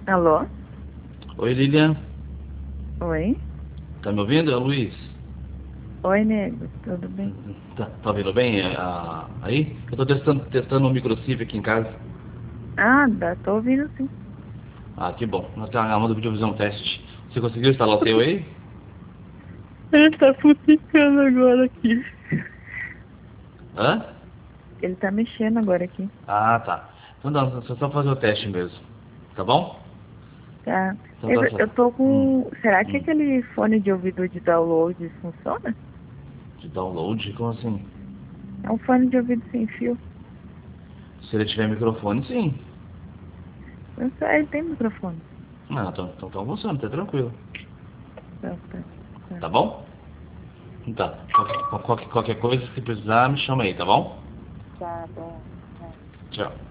Alô? Oi, Lilian. Oi? Tá me ouvindo? É o Luiz. Oi, nego. Tudo bem? Tá ouvindo bem aí? Eu tô testando um microchip aqui em casa. Ah, tô ouvindo sim. Ah, que bom. Nós estamos gravando vídeo fazer um teste. Você conseguiu instalar o teu aí? Ele tá futicando agora aqui. Hã? Ele tá mexendo agora aqui. Ah, tá. Então não, só fazer o teste mesmo. Tá bom? Tá. Então tá Eu certo. tô com. Será que Hum. aquele fone de ouvido de download funciona? De download? Como assim? É um fone de ouvido sem fio. Se ele tiver microfone, sim. Eu sei, ele tem microfone. Não, então funciona, tá tranquilo. Tá, tá, tá. Tá bom? Então, qualquer coisa, se precisar, me chama aí, tá bom? Tá bom. Tá. Tchau.